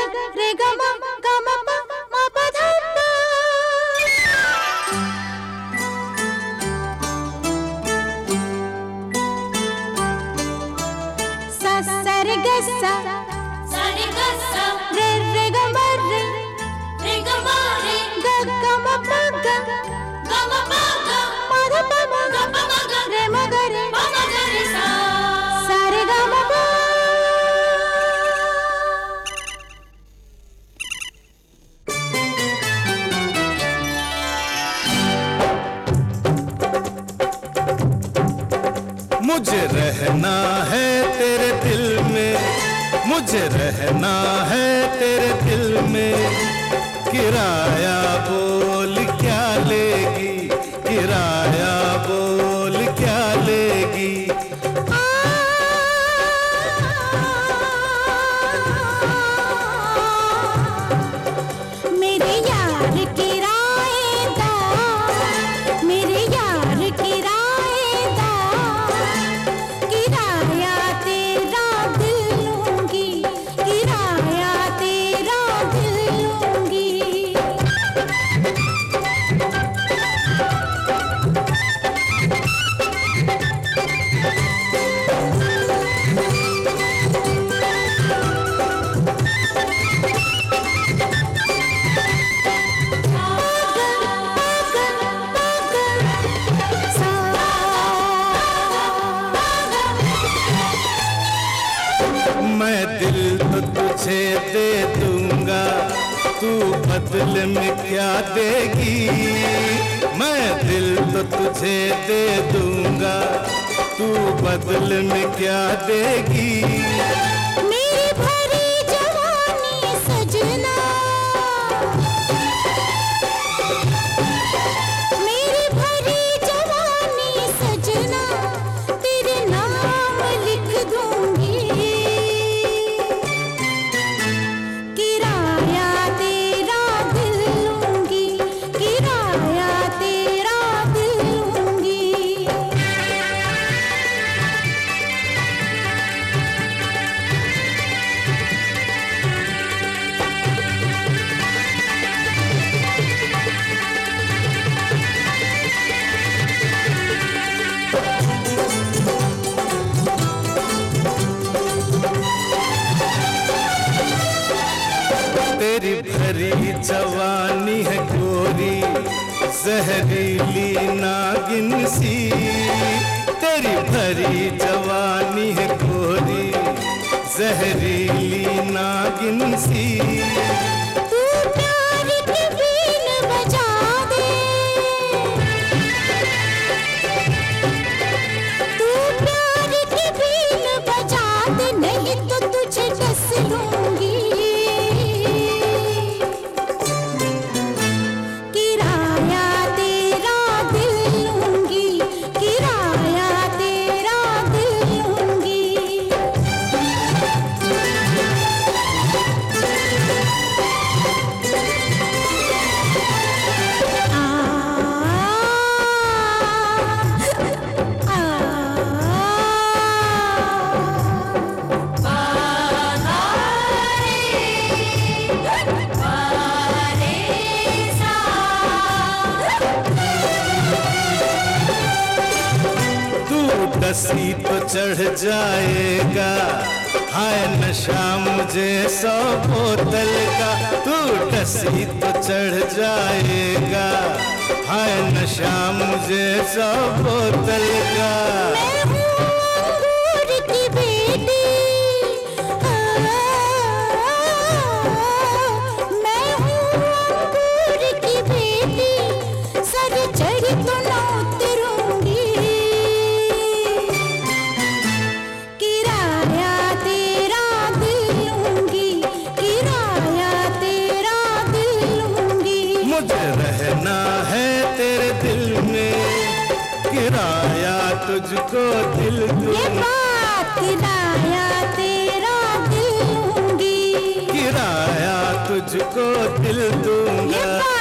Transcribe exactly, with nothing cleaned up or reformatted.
रे ग म ग म प म प ध प सा सा रे ग सा सा रे ग सा रे रे ग म रे रे ग म रे ग ग म प ग ग म प ग म ध प म ग प म ग रे म ग रे प म ग रे सा सा रे ग म प। मुझे रहना है तेरे दिल में, मुझे रहना है तेरे दिल में। किराया बोल क्या लेगी, किराया बोल क्या लेगी। मेरे यार किराएदार, मेरे यार किराएदार, किराया तेरा दिल लूंगी, किराया तेरा दिल लूंगी। मैं दिल तो तुझे दे दूंगा, तू बदले में क्या देगी। मैं दिल तो तुझे दे दूंगा, तू बदले में क्या देगी। मेरी भरी जवानी सजना, मेरी भरी जवानी सजना, तेरे नाम लिख दूंगी। किराया तेरा दिल लूंगी, किराया तेरा दिल लूंगी। तेरी भरी जवानी है गोरी, जहरीली नागिन सी। तेरी भरी जवानी है गोरी, जहरीली नागिन सी। तू प्यार की बीन बजा दे, तू प्यार की बीन बजा दे, नहीं तो तुझे डस लूंगी। किराया तेरा दिल लूंगी, किराया तेरा दिल लूंगी। आ तू डसी तो चढ़ जाएगा, हाय नशा मुझे सौ बोतल का। तू डसी तो चढ़ जाएगा, हाय नशा मुझे सौ बोतल का। मैं हूँ अंगूर की बेटी, मैं हूँ अंगूर की बेटी, सर चढ़ तो न उतरूंगी। किराया तेरा दिल लूंगी, किराया तेरा दिल लूंगी। मुझे रहना है तेरे दिल में, किराया तुझको दिल ये दूंगा। बात किराया तेरा दिल लूंगी, किराया तुझको दिल ये दूंगा। बात